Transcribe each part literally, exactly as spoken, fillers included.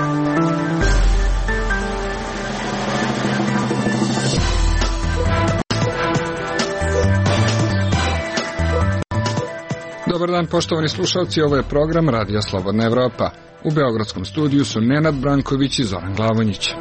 Dobar dan, poštovani slušalci, ovo je program Radija Slobodna Evropa. U beogradskom studiju su Nenad Branković i Zoran Glavonjić.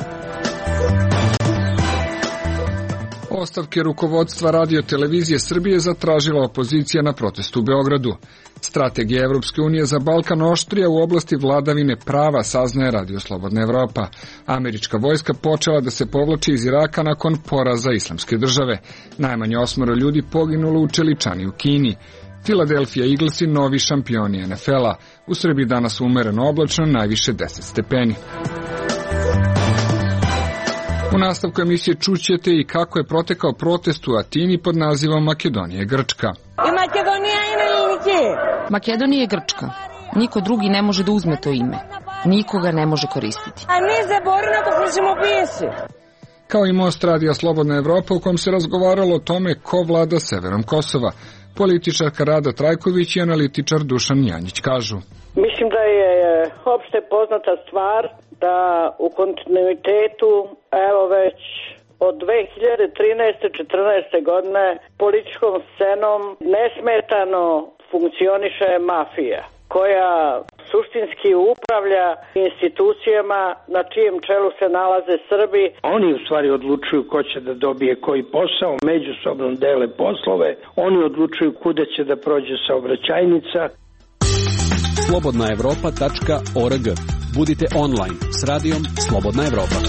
Ostavke rukovodstva Radio televizije Srbije zatražila opozicija na protestu u Beogradu. Strategija Evropske unije za Balkan oštrija u oblasti vladavine prava, saznaje Radio Slobodna Evropa. Američka vojska počela da se povlači iz Iraka nakon poraza Islamske države. Najmanje osmoro ljudi poginulo u čeličani u Kini. Philadelphia Eaglesi novi šampioni N F L-a. U Srbiji danas umereno oblačno, najviše deset stepeni. U nastavku emisije čućete i kako je protekao protest u Atini pod nazivom Makedonija je Grčka. Makedonija je Grčka. Niko drugi ne može da uzme to ime. Nikoga ne može koristiti. Kao i Most Radija Slobodna Evropa u kom se razgovaralo o tome ko vlada severom Kosova. Političarka Rada Trajković i analitičar Dušan Janjić kažu: Mislim da je opšte poznata stvar da u kontinuitetu, evo već od dve hiljade trinaeste četrnaeste godine, političkom scenom nesmetano funkcioniše mafija, koja suštinski upravlja institucijama na čijem čelu se nalaze Srbi. Oni u stvari odlučuju ko će da dobije koji posao, međusobno dele poslove, oni odlučuju kuda će da prođe saobraćajnica. slobodna evropa tačka org. Budite online s radijom Slobodna Evropa.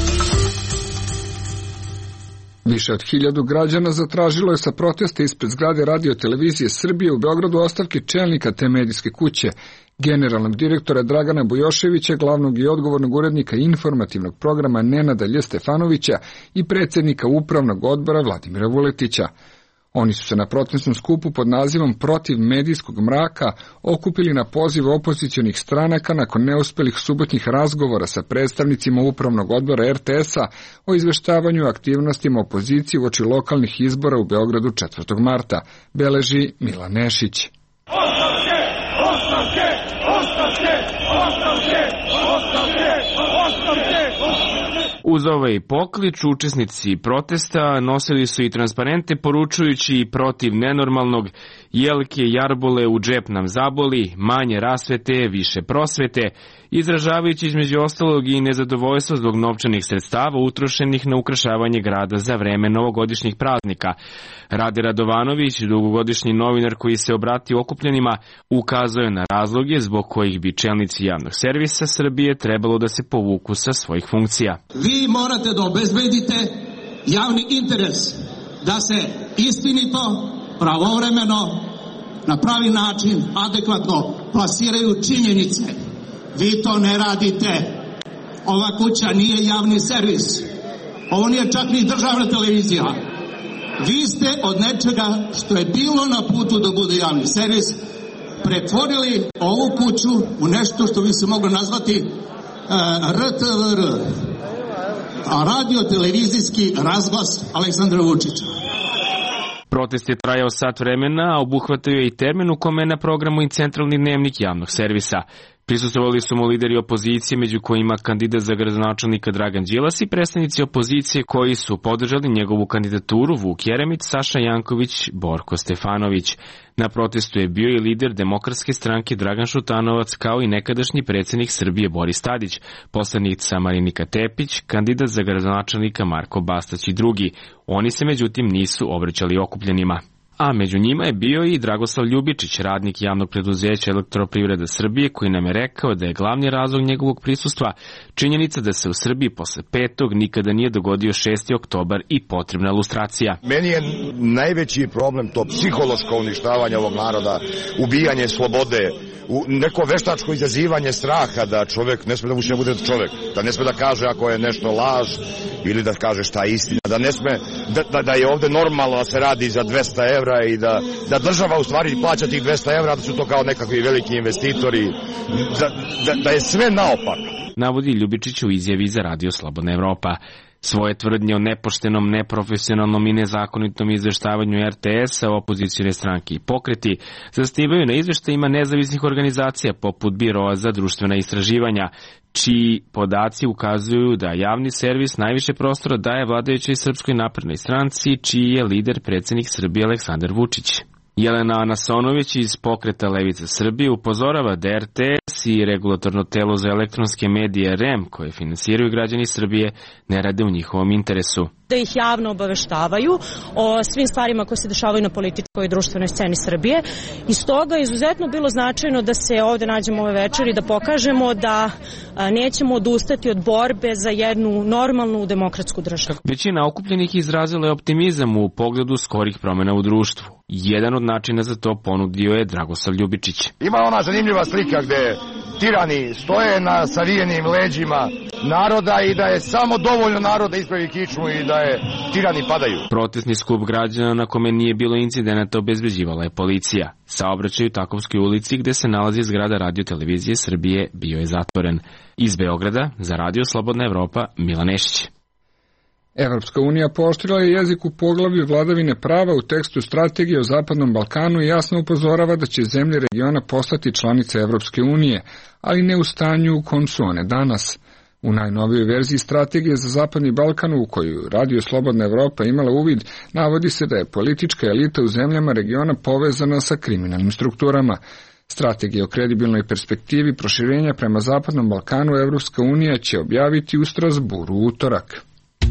Više od hiljadu građana zatražilo je sa protesta ispred zgrade Radio televizije Srbije u Beogradu ostavke čelnika te medijske kuće, generalnog direktora Dragana Bujoševića, glavnog i odgovornog urednika informativnog programa Nenada Lj. Stefanovića i predsjednika upravnog odbora Vladimira Vuletića. Oni su se na protestnom skupu pod nazivom Protiv medijskog mraka okupili na poziv opozicionih stranaka nakon neuspelih subotnjih razgovora sa predstavnicima upravnog odbora R T S-a o izveštavanju aktivnostima opozicije uoči lokalnih izbora u Beogradu četvrtog marta, beleži Milan Nešić. Ostavke! Ostavke! Ostavke! Ostavke! Ostavke! Ostavke! Uz ovaj poklič, učesnici protesta nosili su i transparente poručujući protiv nenormalnog jelke jarbole u džep nam zaboli, manje rasvete, više prosvete, izražavajući između ostalog i nezadovoljstvo zbog novčanih sredstava utrošenih na ukrašavanje grada za vreme novogodišnjih praznika. Rade Radovanović, dugogodišnji novinar koji se obratio okupljenima, ukazuje na razloge zbog kojih bi čelnici javnog servisa Srbije trebalo da se povuku sa svojih funkcija. Vi morate da obezbedite javni interes, da se istinito, pravovremeno, na pravi način, adekvatno plasiraju činjenice. Vi to ne radite. Ova kuća nije javni servis. Ovo nije čak ni državna televizija. Vi ste od nečega što je bilo na putu da bude javni servis pretvorili ovu kuću u nešto što bi se moglo nazvati uh, R T V R, a radio-televizijski razglas Aleksandra Vučića. Protest je trajao sat vremena, a obuhvatio je i termin u kome je na programu i centralni dnevnik javnog servisa. Prisustvovali su mu lideri opozicije, među kojima kandidat za gradonačelnika Dragan Đilas i predstavnici opozicije koji su podržali njegovu kandidaturu Vuk Jeremić, Saša Janković, Borko Stefanović. Na protestu je bio i lider Demokratske stranke Dragan Šutanovac, kao i nekadašnji predsjednik Srbije Boris Tadić, poslanica Marinika Tepić, kandidat za gradonačelnika Marko Bastać i drugi. Oni se međutim nisu obraćali okupljenima. A među njima je bio i Dragoslav Ljubičić, radnik javnog preduzeća Elektroprivreda Srbije, koji nam je rekao da je glavni razlog njegovog prisustva činjenica da se u Srbiji posle petog nikada nije dogodio šesti oktobar i potrebna lustracija. Meni je najveći problem to psihološko uništavanje ovog naroda, ubijanje slobode, neko veštačko izazivanje straha da čovjek ne sme da više bude čovjek, da ne sme da kaže ako je nešto laž ili da kaže šta je istina, da ne sme da, da, da je ovde normalno da se radi za dvesta evra i da, da država u stvari plaća tih dvesta evra, da su to kao nekakvi veliki investitori, da, da, da je sve naopako. Navodi Ljubičić u izjavi za Radio Slobodna Evropa. Svoje tvrdnje o nepoštenom, neprofesionalnom i nezakonitom izveštavanju er te es-a, opozicione stranke i pokreti zasnivaju na izveštajima nezavisnih organizacija poput Biroa za društvena istraživanja, čiji podaci ukazuju da javni servis najviše prostora daje vladajućoj Srpskoj naprednoj stranci, čiji je lider predsednik Srbije Aleksandar Vučić. Jelena Anasonović iz pokreta Levica Srbije upozorava da er te es i regulatorno telo za elektronske medije REM, koje finansiraju građani Srbije, ne rade u njihovom interesu. Da ih javno obaveštavaju o svim stvarima koje se dešavaju na političkoj i društvenoj sceni Srbije. I stoga je izuzetno bilo značajno da se ovde nađemo ove večeri, da pokažemo da nećemo odustati od borbe za jednu normalnu demokratsku državu. Većina okupljenih izrazila je optimizam u pogledu skorih promjena u društvu. Jedan od načina za to ponudio je Dragosav Ljubičić. Ima ona zanimljiva slika gde tirani stoje na savijenim leđima naroda i da je samo dovoljno naroda ispravi kičmu i da je tirani padaju. Protestni skup građana na kome nije bilo incidenata obezbeđivala je policija. Saobraćaj u Takovskoj ulici gde se nalazi zgrada Radio televizije Srbije bio je zatvoren. Iz Beograda za Radio Slobodna Evropa Milan Nešić. Evropska unija pooštrila je jezik u poglavlju vladavine prava u tekstu strategije o Zapadnom Balkanu i jasno upozorava da će zemlje regiona postati članice Evropske unije, ali ne u stanju u kom su one danas. U najnovijoj verziji strategije za Zapadni Balkan, u koju Radio Slobodna Evropa imala uvid, navodi se da je politička elita u zemljama regiona povezana sa kriminalnim strukturama. Strategija o kredibilnoj perspektivi proširenja prema Zapadnom Balkanu Evropska unija će objaviti u Strasburu u utorak.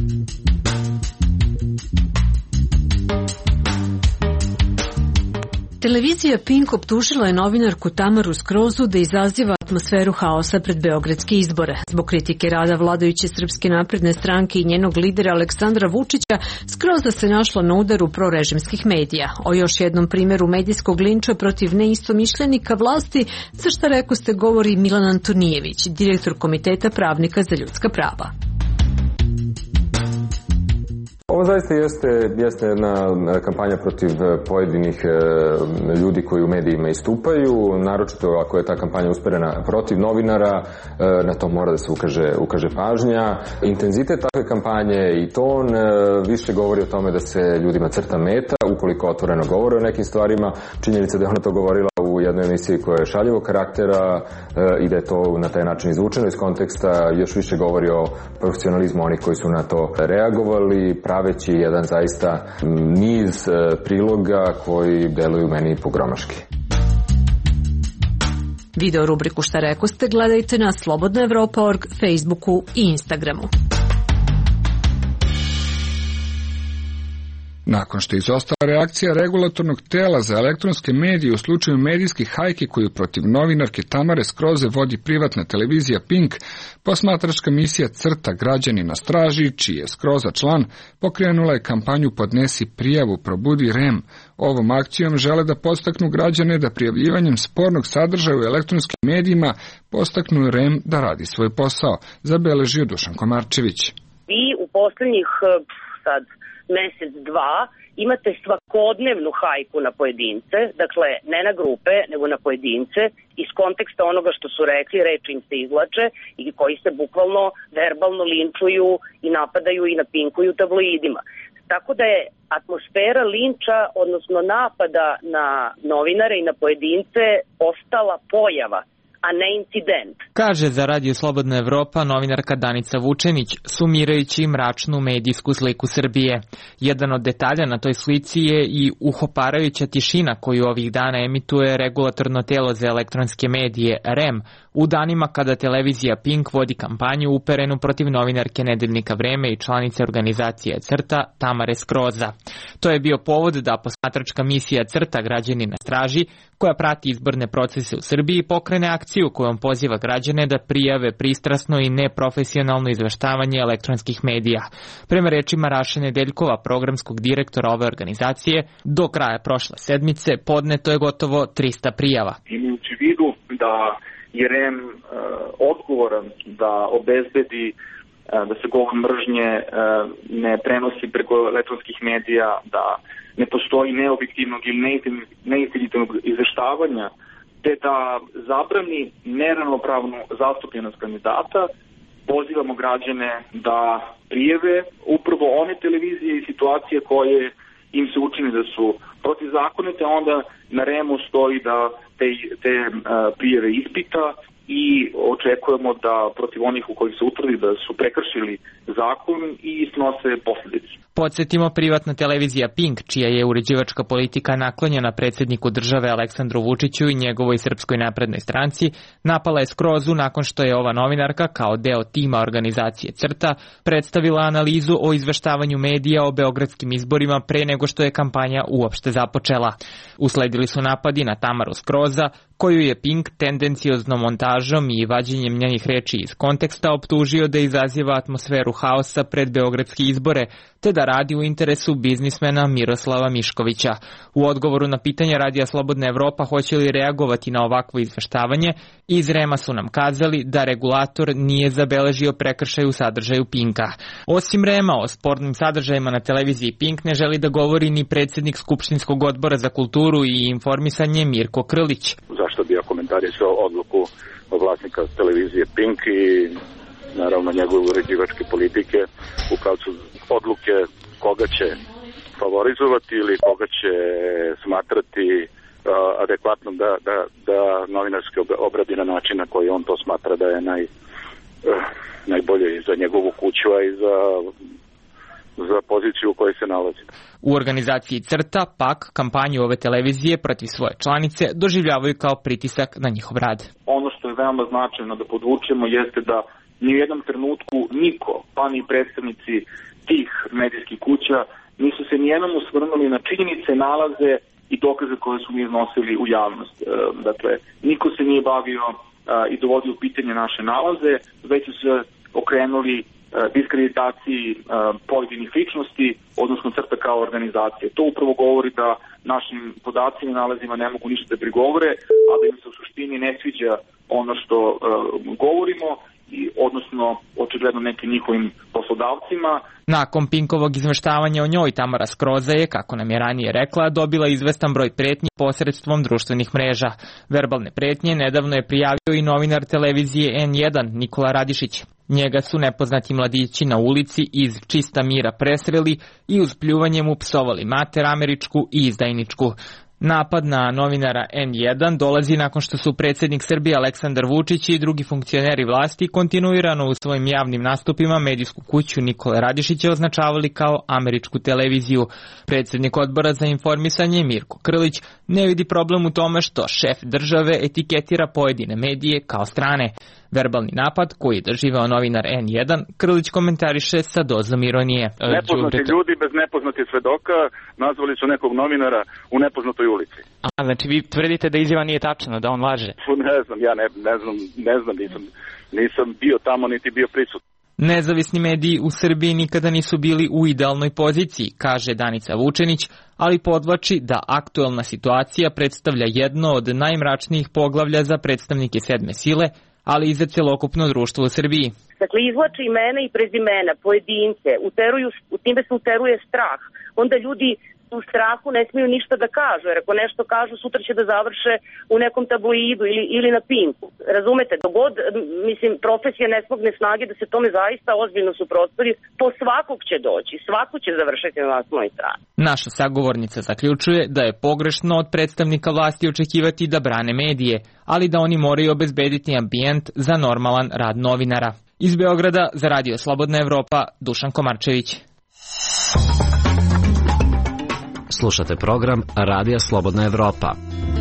Televizija Pink optužila je novinarku Tamaru Skrozu da izaziva atmosferu haosa pred beogradske izbore. Zbog kritike rada vladajuće Srpske napredne stranke i njenog lidera Aleksandra Vučića, Skroza se našla na udaru prorežimskih medija. O još jednom primjeru medijskog linča protiv neistomišljenika vlasti, za šta rekoste govori Milan Antonijević, direktor Komiteta pravnika za ljudska prava. Ovo zaista jeste, jeste jedna kampanja protiv pojedinih ljudi koji u medijima istupaju, naročito ako je ta kampanja usmerena protiv novinara, na to mora da se ukaže, ukaže pažnja. Intenzitet takve kampanje i ton više govori o tome da se ljudima crta meta, ukoliko otvoreno govore o nekim stvarima. Činjenica da je ona to govorila u jednoj emisiji koja je šaljivog karaktera i da je to na taj način izvučeno iz konteksta, još više govori o profesionalizmu onih koji su na to reagovali, praveći jedan zaista niz priloga koji deluju meni pogromaški. Video rubriku Šta rekoste gledajte na slobodna evropa tačka org, Facebooku i Instagramu. Nakon što je izostala reakcija regulatornog tela za elektronske medije u slučaju medijskih hajki koju protiv novinarke Tamare Skroze vodi privatna televizija Pink, posmatračka misija CRTA Građani na straži, čiji je Skroza član, pokrenula je kampanju Podnesi prijavu, probudi REM. Ovom akcijom žele da podstaknu građane da prijavljivanjem spornog sadržaja u elektronskim medijima postaknu REM da radi svoj posao, zabeležio Dušan Komarčević. I u poslednjih sad mesec, dva, imate svakodnevnu hajku na pojedince, dakle ne na grupe, nego na pojedince, iz konteksta onoga što su rekli, reči im se izvlače i koji se bukvalno verbalno linčuju i napadaju i napinkuju tabloidima. Tako da je atmosfera linča, odnosno napada na novinare i na pojedince postala pojava, a ne incident. Kaže za Radio Slobodna Evropa novinarka Danica Vučenić, sumirajući mračnu medijsku sliku Srbije. Jedan od detalja na toj slici je i uhoparajuća tišina koju ovih dana emituje regulatorno telo za elektronske medije REM, u danima kada televizija Pink vodi kampanju uperenu protiv novinarke Nedeljnika Vreme i članice organizacije CRTA Tamare Skroza. To je bio povod da posmatračka misija CRTA Građani na straži, koja prati izborne procese u Srbiji, pokrene akciju kojom poziva građane da prijave pristrasno i neprofesionalno izveštavanje elektronskih medija. Prema rečima Raše Nedeljkova, programskog direktora ove organizacije, do kraja prošle sedmice podneto je gotovo trista prijava. Imajući vidu da je REM uh, odgovoran da obezbedi uh, da se govor mržnje uh, ne prenosi preko elektronskih medija, da ne postoji neobjektivnog ili neistinitog izveštavanja, te da zabrani neravnopravnu zastupljenost kandidata, pozivamo građane da prijeve upravo one televizije i situacije koje im se učini da su protivzakonite, onda na REM-u stoji da te, te uh, prijeve ispita i očekujemo da protiv onih u kojih se utvrdi da su prekršili zakon i snose posledice. Podsjetimo, privatna televizija Pink, čija je uređivačka politika naklonjena predsjedniku države Aleksandru Vučiću i njegovoj Srpskoj naprednoj stranci, napala je Skrozu nakon što je ova novinarka, kao deo tima organizacije CRTA, predstavila analizu o izveštavanju medija o beogradskim izborima pre nego što je kampanja uopšte započela. Usledili su napadi na Tamaru Skroza, koju je Pink tendencijoznom montažom i vađenjem njenih reči iz konteksta optužio da izaziva atmosferu haosa pred beogradske izbore, te da radi u interesu biznismena Miroslava Miškovića. U odgovoru na pitanje Radija Slobodna Evropa hoće li reagovati na ovakvo izveštavanje, iz REM-a su nam kazali da regulator nije zabeležio prekršaj u sadržaju Pinka. Osim REM-a, o spornim sadržajima na televiziji Pink ne želi da govori ni predsjednik Skupštinskog odbora za kulturu i informisanje Mirko Krlić. Zašto bi ja komentarisao odluku vlasnika televizije Pink i naravno njegove uređivačke politike u pravcu odluke koga će favorizovati ili koga će smatrati uh, adekvatnom da, da, da novinarski obradi na način na koji on to smatra da je naj, uh, najbolje i za njegovu kuću, a i za, za poziciju u kojoj se nalazi. U organizaciji CRTA pak kampanju ove televizije protiv svoje članice doživljavaju kao pritisak na njihov rad. Ono što je veoma značajno da podvučemo jeste da ni u jednom trenutku niko, pa ni predstavnici tih medijskih kuća, nisu se nijednom osvrnuli na činjenice, nalaze i dokaze koje su mi iznosili u javnost. Dakle, niko se nije bavio i dovodio u pitanje naše nalaze, već su se okrenuli diskreditaciji pojedinih ličnosti, odnosno CRTA kao organizacije. To upravo govori da našim podacima i nalazima ne mogu ništa da prigovore, a da im se u suštini ne sviđa ono što govorimo, i odnosno očigledno nekim njihovim poslodavcima. Nakon Pinkovog izveštavanja o njoj, Tamara Skroza je, kako nam je ranije rekla, dobila izvestan broj pretnji posredstvom društvenih mreža. Verbalne pretnje nedavno je prijavio i novinar televizije N jedan Nikola Radišić. Njega su nepoznati mladići na ulici iz čista mira presreli i uz pljuvanje mu psovali mater američku i izdajničku. Napad na novinara N jedan dolazi nakon što su predsjednik Srbije Aleksandar Vučić i drugi funkcioneri vlasti kontinuirano u svojim javnim nastupima medijsku kuću Nikole Radišića označavali kao američku televiziju. Predsjednik odbora za informisanje Mirko Krlić ne vidi problem u tome što šef države etiketira pojedine medije kao strane. Verbalni napad koji je doživeo novinar N jedan Krlić komentariše sa dozom ironije. Nepoznati ljudi bez nepoznatih svedoka nazvali su nekog novinara u nepoznatoj ulici. A, znači vi tvrdite da izjava nije tačna, da on laže? Ne znam, ja ne, ne znam, ne znam, nisam, nisam bio tamo niti bio prisutan. Nezavisni mediji u Srbiji nikada nisu bili u idealnoj poziciji, kaže Danica Vučenić, ali podvlači da aktuelna situacija predstavlja jedno od najmračnijih poglavlja za predstavnike sedme sile, ali i za celokupno društvo u Srbiji. Dakle, izvlače imena i prezimena, pojedince, uteruju, time se uteruje strah. Onda ljudi u strahu ne smiju ništa da kažu, jer ako nešto kažu, sutra će da završe u nekom tabloidu ili, ili na Pinku. Razumete, dogod, mislim, profesija ne smogne snage da se tome zaista ozbiljno suprotstavi, po svakog će doći, svako će završiti na naslovnoj strani. Naša sagovornica zaključuje da je pogrešno od predstavnika vlasti očekivati da brane medije, ali da oni moraju obezbediti ambijent za normalan rad novinara. Iz Beograda za Radio Slobodna Evropa, Dušan Komarčević. Slušate program Radija Slobodna Evropa.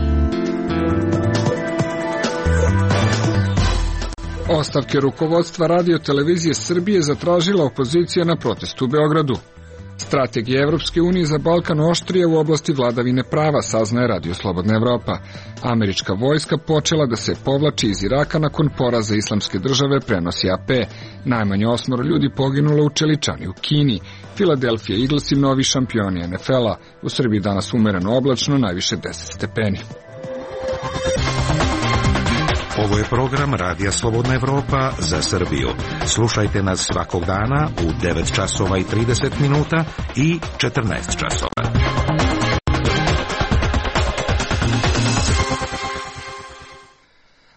Ostavke rukovodstva Radio televizije Srbije zatražila opozicija na protestu u Beogradu. Strategija Evropske unije za Balkan oštrije u oblasti vladavine prava, saznaje Radio Slobodna Evropa. Američka vojska počela da se povlači iz Iraka nakon poraza Islamske države, prenosi A P. Najmanje osmoro ljudi poginulo u Čeličani u Kini. Philadelphia Eaglesi novi šampioni N F L-a. U Srbiji danas umereno oblačno, najviše deset stepeni. Ovo je program Radija Slobodna Evropa za Srbiju. Slušajte nas svakog dana u devet časova i trideset minuta i četrnaest časova.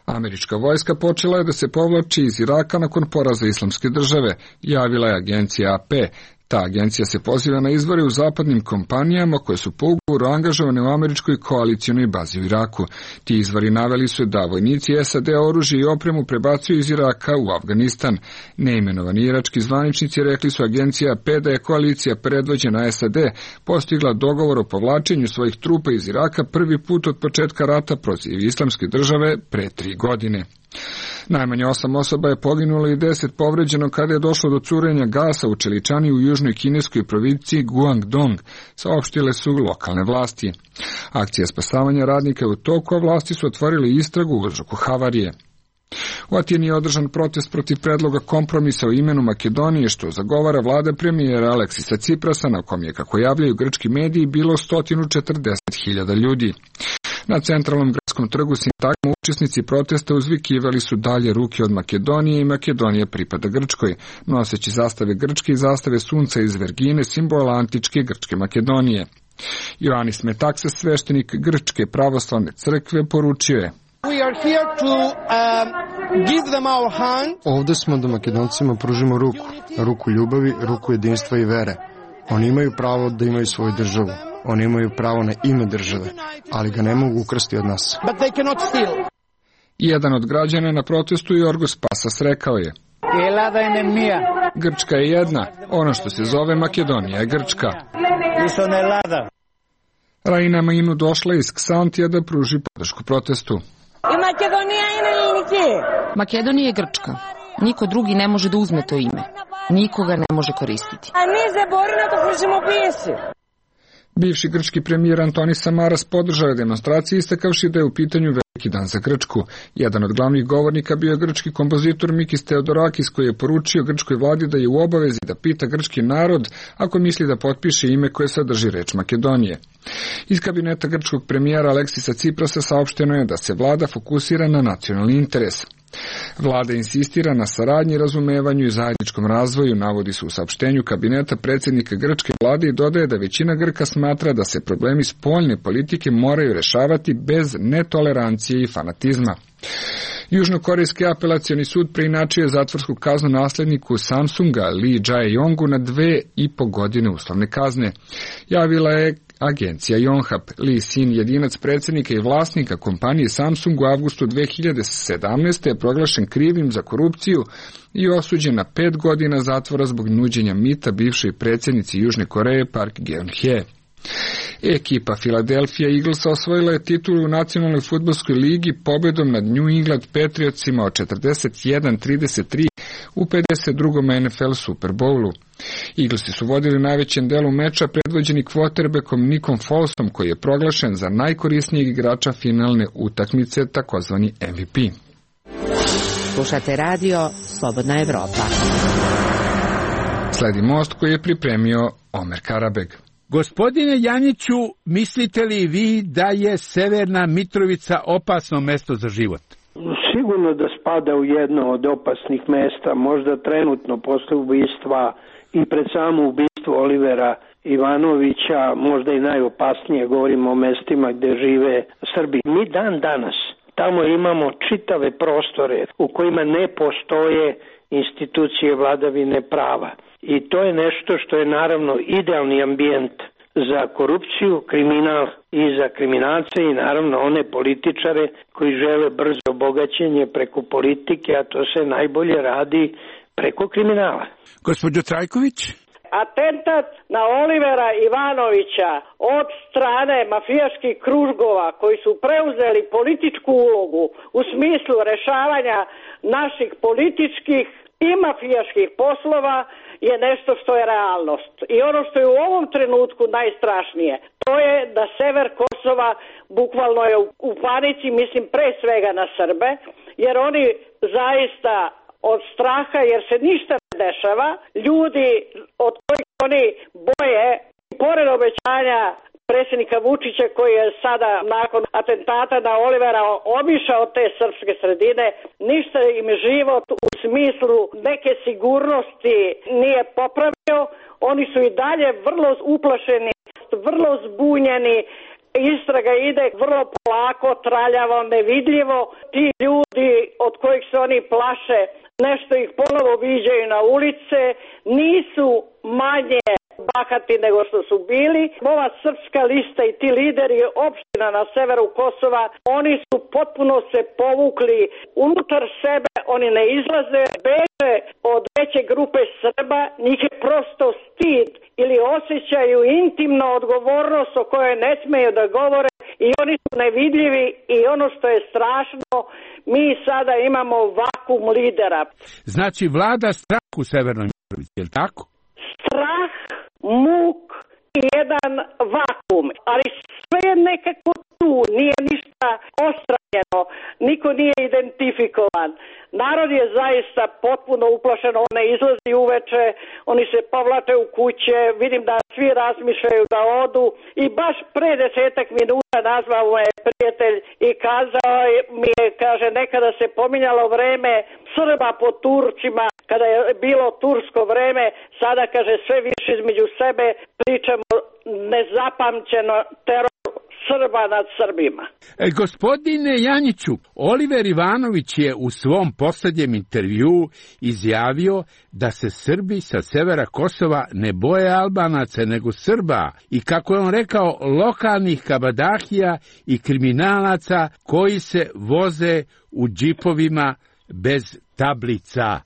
Američka vojska počela je da se povlači iz Iraka nakon poraza Islamske države, javila je agencija A P. Ta agencija se poziva na izvore u zapadnim kompanijama koje su po ugovoru angažovane u američkoj koalicionoj bazi u Iraku. Ti izvori naveli su da vojnici S A D oružje i opremu prebacuju iz Iraka u Afganistan. Neimenovani irački zvaničnici rekli su agencija A P da je koalicija predvođena S A D postigla dogovor o povlačenju svojih trupa iz Iraka prvi put od početka rata protiv Islamske države pre tri godine. Najmanje osam osoba je poginulo i deset povređeno kada je došlo do curenja gasa u čeličani u južnoj kineskoj provinciji Guangdong, saopštile su lokalne vlasti. Akcija spasavanja radnika je u toku, a vlasti su otvorili istragu u uzroku havarije. U Atini je održan protest protiv predloga kompromisa o imenu Makedonije, što zagovara vlada premijera Aleksisa Ciprasa, na kom je, kako javljaju grčki mediji, bilo sto četrdeset hiljada ljudi. Na centralnom gradskom trgu Sintagma učesnici protesta uzvikivali su dalje ruke od Makedonije i Makedonija pripada Grčkoj, noseći zastave Grčke i zastave sunca iz Vergine, simbola antičke Grčke Makedonije. Ioannis Metaxas, sveštenik Grčke pravoslavne crkve, poručio je: We are here to um, give them our hand. Ovde smo da Makedoncima pružimo ruku, ruku ljubavi, ruku jedinstva i vere. Oni imaju pravo da imaju svoju državu. Oni imaju pravo na ime države, ali ga ne mogu ukrasti od nas. But they cannot steal. Jedan od građana na protestu, Jorgos Pasas, rekao je: Grčka je jedna, ono što se zove Makedonija je Grčka. Raina Mainu došla iz Ksantija da pruži podršku protestu. Makedonija je Grčka. Niko drugi ne može da uzme to ime. Nikoga ne može koristiti. Bivši grčki premijer Antonis Samaras podržao je demonstracije, istakavši da je u pitanju veliki dan za Grčku. Jedan od glavnih govornika bio je grčki kompozitor Mikis Theodorakis, koji je poručio grčkoj vladi da je u obavezi da pita grčki narod ako misli da potpiše ime koje sadrži reč Makedonije. Iz kabineta grčkog premijera Aleksisa Ciprasa saopšteno je da se vlada fokusira na nacionalni interes. Vlada insistira na saradnji, razumevanju i zajedničkom razvoju, navodi se u saopštenju kabineta predsjednika grčke vlade i dodaje da većina Grka smatra da se problemi spoljne politike moraju rešavati bez netolerancije i fanatizma. Južnokorejski apelacioni sud preinačio je zatvorsku kaznu nasledniku Samsunga Lee Jae-yongu na dve i po godine uslovne kazne. Javila je agencija Yonhap. Lee sin, jedinac predsjednika i vlasnika kompanije Samsung, u avgustu dve hiljade sedamnaeste. je proglašen krivim za korupciju i osuđen na pet godina zatvora zbog nuđenja mita bivšoj predsjednici Južne Koreje Park Geun-hye. Ekipa Philadelphia Eaglesa osvojila je titulu u nacionalnoj fudbalskoj ligi pobedom nad New England Patriotsima od četrdeset jedan trideset tri u pedeset drugom N F L Super Bowlu. Eaglesi su vodili najvećem delu meča predvođeni quarterbackom Nickom Folesom, koji je proglašen za najkorisnijeg igrača finalne utakmice, takozvani M V P. Slušate radio Slobodna Evropa. Sledi most koji je pripremio Omer Karabeg. Gospodine Janjiću, mislite li vi da je Severna Mitrovica opasno mesto za život? Sigurno da spada u jedno od opasnih mesta, možda trenutno posle ubistva i pred samo ubistvo Olivera Ivanovića, možda i najopasnije, govorimo o mestima gde žive Srbi. Mi dan danas tamo imamo čitave prostore u kojima ne postoje institucije vladavine prava. I to je nešto što je naravno idealni ambijent za korupciju, kriminal i za kriminalce i naravno one političare koji žele brzo obogaćenje preko politike, a to se najbolje radi preko kriminala. Gospođo Trajković? Atentat na Olivera Ivanovića od strane mafijaških kružgova koji su preuzeli političku ulogu u smislu rešavanja naših političkih i mafijaških poslova je nešto što je realnost. I ono što je u ovom trenutku najstrašnije, to je da sever Kosova bukvalno je u panici, mislim pre svega na Srbe, jer oni zaista od straha, jer se ništa ne dešava, ljudi od kojih oni boje, pored obećanja predsjednika Vučića koji je sada nakon atentata na Olivera obišao te srpske sredine, ništa im život u smislu neke sigurnosti nije popravio, oni su i dalje vrlo uplašeni, vrlo zbunjeni, Istraga ide vrlo polako, traljavo, nevidljivo. Ti ljudi od kojih se oni plaše, nešto ih ponovo viđaju na ulice, nisu manje bahati nego što su bili. Ova srpska lista i ti lideri opština na severu Kosova, oni su potpuno se povukli unutar sebe, oni ne izlaze, beže od veće grupe Srba, njih je prosto stid ili osjećaju intimnu odgovornost o kojoj ne smeju da govore i oni su nevidljivi i ono što je strašno, mi sada imamo vakuum lidera. Znači vlada strah u Severnoj Mitrovici, je li tako? Strah, muk i jedan vakuum, ali sve je nekako tu, nije ništa ostranjeno, niko nije identifikovan. Narod je zaista potpuno uplašen, on ne izlazi uveče, oni se povlače u kuće, vidim da svi razmišljaju da odu i baš pre desetak minuta nazvao me prijatelj i kazao mi je, kaže, nekada se pominjalo vreme Srba po Turcima, kada je bilo tursko vreme, sada, kaže, sve više između sebe pričamo nezapamćeno teror Srba nad Srbima. E, gospodine Janjiću, Oliver Ivanović je u svom poslednjem intervjuu izjavio da se Srbi sa severa Kosova ne boje Albanaca nego Srba i, kako je on rekao, lokalnih kabadahija i kriminalaca koji se voze u džipovima bez tablica.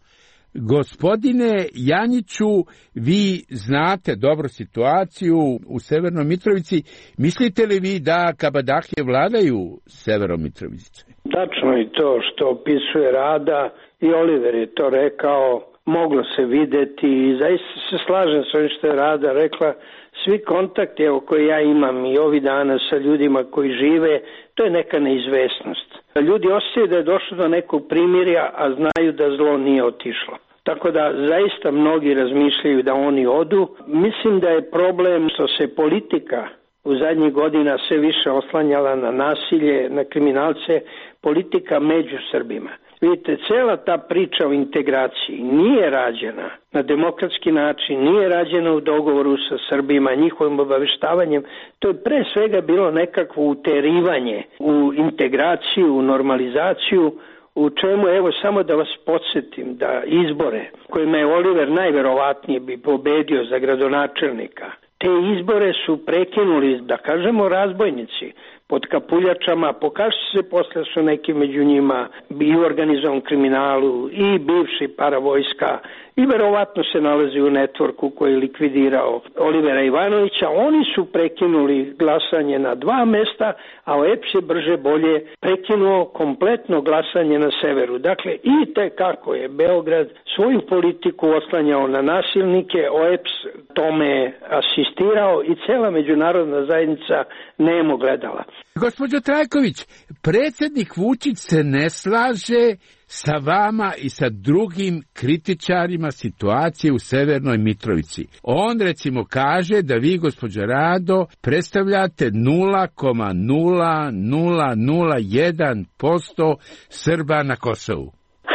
Gospodine Janjiću, vi znate dobro situaciju u Severnoj Mitrovici. Mislite li vi da kabadahije vladaju Severnom Mitrovici? Tačno je to što opisuje Rada i Oliver je to rekao, moglo se videti i zaista se slažem s ovim što je Rada rekla. Svi kontakti evo, koje ja imam i ovih dana sa ljudima koji žive, to je neka neizvesnost. Ljudi osjećaju da je došlo do nekog primirja, a znaju da zlo nije otišlo. Tako da zaista mnogi razmišljaju da oni odu. Mislim da je problem što se politika u zadnjih godina sve više oslanjala na nasilje, na kriminalce, politika među Srbima. Vidite, cela ta priča o integraciji nije rađena na demokratski način, nije rađena u dogovoru sa Srbima, njihovim obaveštavanjem. To je pre svega bilo nekakvo uterivanje u integraciju, u normalizaciju, u čemu, evo, samo da vas podsjetim da izbore kojima je Oliver najverovatnije bi pobedio za gradonačelnika, te izbore su prekinuli, da kažemo, razbojnici pod kapuljačama, pokažu se posle su neki među njima i u organizovan kriminalu i bivši paravojska i verovatno se nalazi u networku koji je likvidirao Olivera Ivanovića. Oni su prekinuli glasanje na dva mesta, a O E P S je brže bolje prekinuo kompletno glasanje na severu. Dakle, i te kako je Beograd svoju politiku oslanjao na nasilnike, O E P S tome asistirao i cela međunarodna zajednica nemo gledala. Gospođo Trajković, predsjednik Vučić se ne slaže sa vama i sa drugim kritičarima situacije u Severnoj Mitrovici. On recimo kaže da vi, gospođo Rado, predstavljate nula zarez nula nula nula jedan posto Srba na Kosovu.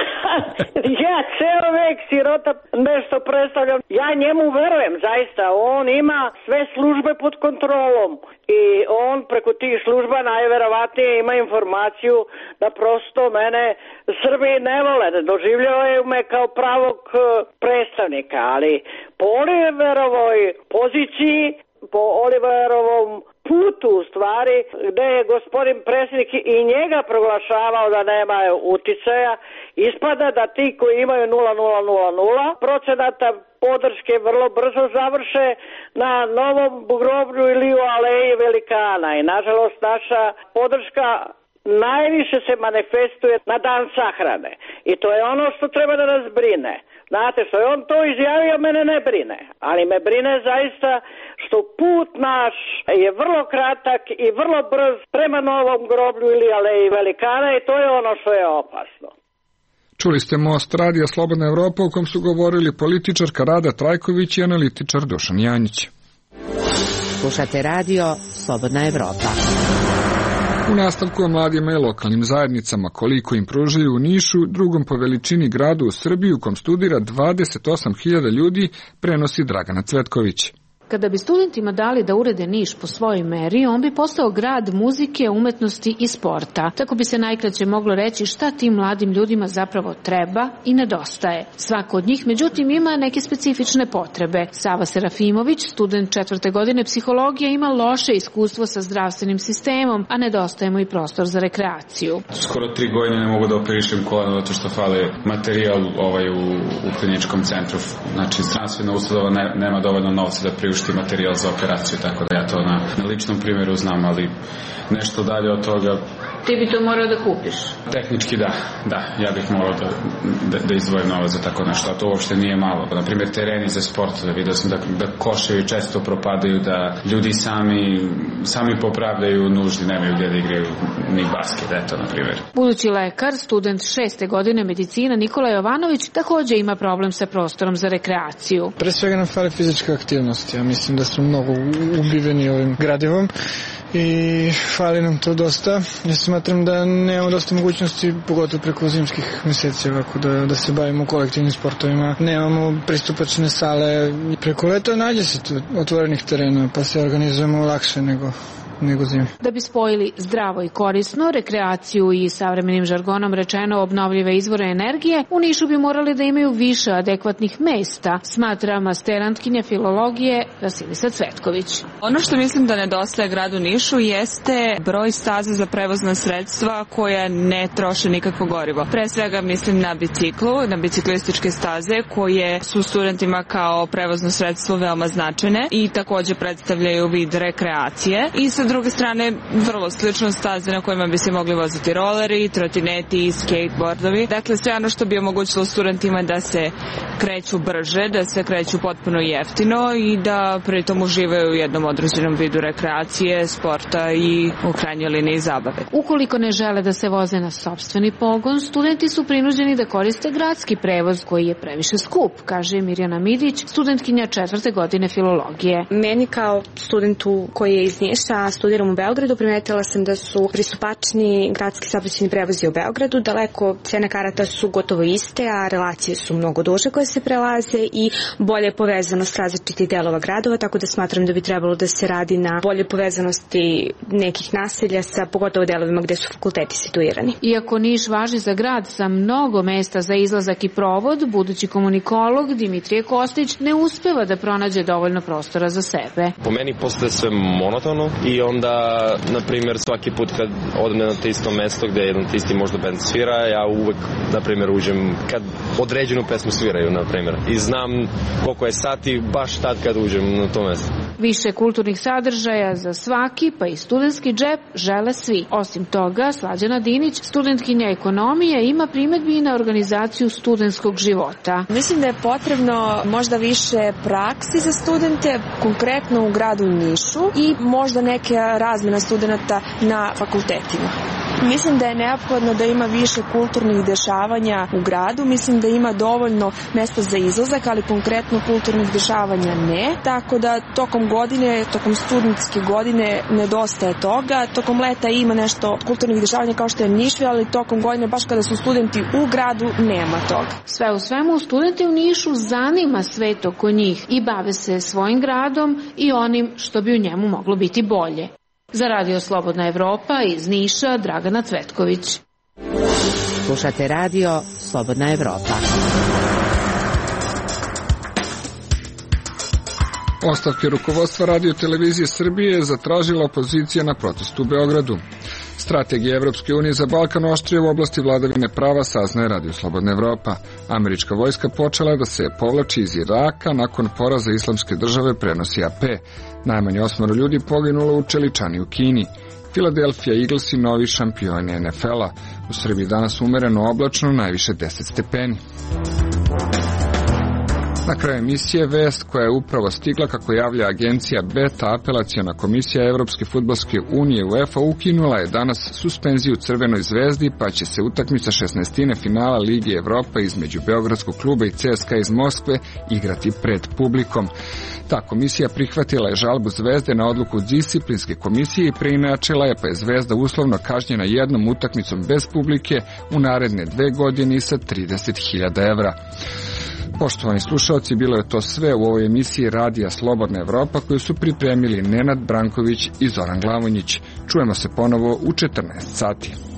Ja ceo vek sirota nešto predstavljam. Ja njemu verujem, zaista. On ima sve službe pod kontrolom i on preko tih služba najverovatnije ima informaciju da prosto mene Srbi ne vole, da doživljavaju me kao pravog predstavnika, ali po Oliverovoj poziciji, po Oliverovom putu u stvari, gde je gospodin predsjednik i njega proglašavao da nema uticaja, ispada da ti koji imaju nula zarez nula nula procenata podrške vrlo brzo završe na novom groblju ili u aleji velikana i nažalost naša podrška najviše se manifestuje na dan sahrane i to je ono što treba da nas brine. Znate, što je on to izjavio, mene ne brine, ali me brine zaista što put naš je vrlo kratak i vrlo brz prema novom groblju ili aleji velikana i to je ono što je opasno. Čuli ste Most radija Slobodna Evropa u kom su govorili političarka Rada Trajković i analitičar Dušan Janjić. Slušate radio Slobodna Evropa. U nastavku o mladima i lokalnim zajednicama, koliko im pružaju u Nišu, drugom po veličini gradu u Srbiji u kom studira dvadeset osam hiljada ljudi, prenosi Dragana Cvetković. Kada bi studentima dali da urede Niš po svojoj meri, on bi postao grad muzike, umetnosti i sporta. Tako bi se najkraće moglo reći šta tim mladim ljudima zapravo treba i nedostaje. Svako od njih, međutim, ima neke specifične potrebe. Sava Serafimović, student četvrte godine psihologije, ima loše iskustvo sa zdravstvenim sistemom, a nedostaje mu i prostor za rekreaciju. Skoro tri godine ne mogu da operišem koleno zato što fali materijal ovaj u, u kliničkom centru. Znači, zdravstvena ustanova ne, nema dovoljno novca da priušti materijal za operaciju, tako da ja to na, na ličnom primjeru znam, ali nešto dalje od toga. Ti bi to morao da kupiš? Tehnički da, da, ja bih morao da, da, da izdvojim novac za tako nešto, a to uopšte nije malo. Naprimjer, tereni za sport, da vidio sam da, da koševi često propadaju, da ljudi sami, sami popravljaju nuždi, nemaju gdje da igraju ni basket, eto, na primjer. Budući lekar, student šeste godine medicina Nikola Jovanović takođe ima problem sa prostorom za rekreaciju. Pre svega nam fali fizička aktivnost, ja mislim da smo mnogo ubiveni ovim gradivom i fali nam to dosta. Ja smatram da nemamo dosta mogućnosti, pogotovo preko zimskih mjeseci, ovako da, da se bavimo kolektivnim sportovima. Nemamo pristupačne sale. Preko leta nađe se tu otvorenih terena, pa se organizujemo lakše nego nego zimi. Da bi spojili zdravo i korisno, rekreaciju i savremenim žargonom rečeno obnovljive izvore energije, u Nišu bi morali da imaju više adekvatnih mesta, smatra masterantkinja filologije Vasilisa Cvetković. Ono što mislim da nedostaje gradu Nišu jeste broj staza za prevozna sredstva koja ne troše nikakvo gorivo. Pre svega mislim na biciklu, na biciklističke staze koje su studentima kao prevozno sredstvo veoma značajne i takođe predstavljaju vid rekreacije. I sa druge strane, vrlo slično staze na kojima bi se mogli voziti roleri, trotineti, skateboardovi. Dakle, sve ono što bi omogućilo studentima da se kreću brže, da se kreću potpuno jeftino i da pritom uživaju u jednom određenom vidu rekreacije, sporta i u krajnjoj liniji zabave. Ukoliko ne žele da se voze na sopstveni pogon, studenti su prinuđeni da koriste gradski prevoz koji je previše skup, kaže Mirjana Midić, studentkinja četvrte godine filologije. Meni kao studentu koji je iz Niša, studiram u Beogradu, primetila sam da su pristupačni gradski saobraćajni prevozi u Beogradu, daleko cene karata su gotovo iste, a relacije su mnogo duže koje se prelaze i bolje povezanost različitih delova gradova, tako da smatram da bi trebalo da se radi na bolje povezanosti nekih naselja sa pogotovo delovima gde su fakulteti situirani. Iako Niš važi za grad sa mnogo mesta za izlazak i provod, budući komunikolog Dimitrije Kostić ne uspeva da pronađe dovoljno prostora za sebe. Po meni postaje sve monotono i onda, na primjer, svaki put kad odem na to isto mesto gde jedan te isti možda band svira, ja uvek, na primjer, uđem kad određenu pesmu sviraju, na primjer. I znam koliko je sati baš tad kad uđem na to mesto. Više kulturnih sadržaja za svaki, pa i studentski džep žele svi. Osim toga, Slađana Dinić, studentkinja ekonomije, ima primedbi i na organizaciju studentskog života. Mislim da je potrebno možda više praksi za studente, konkretno u gradu Nišu i možda neke razmjena studenta na fakultetima. Mislim da je neophodno da ima više kulturnih dešavanja u gradu, mislim da ima dovoljno mesta za izlazak, ali konkretno kulturnih dešavanja ne, tako da tokom godine, tokom studentske godine nedostaje toga, tokom leta ima nešto kulturnih dešavanja kao što je Niš, ali tokom godine, baš kada su studenti u gradu, nema toga. Sve u svemu, studenti u Nišu zanima svet oko njih i bave se svojim gradom i onim što bi u njemu moglo biti bolje. Za Radio Slobodna Evropa iz Niša, Dragana Cvetković. Slušate Radio Slobodna Evropa. Ostavke rukovodstva Radio televizije Srbije je zatražila opozicija na protestu u Beogradu. Strategija Evropske unije za Balkan oštrije u oblasti vladavine prava, saznaje Radio Slobodna Evropa. Američka vojska počela je da se povlači iz Iraka nakon poraza Islamske države, prenosi A P. Najmanje osmoro ljudi poginulo u Čeličani u Kini. Philadelphia Eaglesi novi šampioni N F L-a. U Srbiji danas umereno oblačno, najviše deset stepeni. Na kraju emisije vest koja je upravo stigla, kako javlja agencija Beta, apelaciona komisija Evropske fudbalske unije UEFA ukinula je danas suspenziju Crvenoj zvezdi, pa će se utakmica šesnaestine finala Lige Evropa između Beogradskog kluba i C S K A iz Moskve igrati pred publikom. Ta komisija prihvatila je žalbu Zvezde na odluku disciplinske komisije i preinačila je, pa je Zvezda uslovno kažnjena jednom utakmicom bez publike u naredne dve godine i sa trideset hiljada evra. Poštovani slušalci, bilo je to sve u ovoj emisiji Radija Slobodna Evropa koju su pripremili Nenad Branković i Zoran Glavonjić. Čujemo se ponovo u četrnaest sati.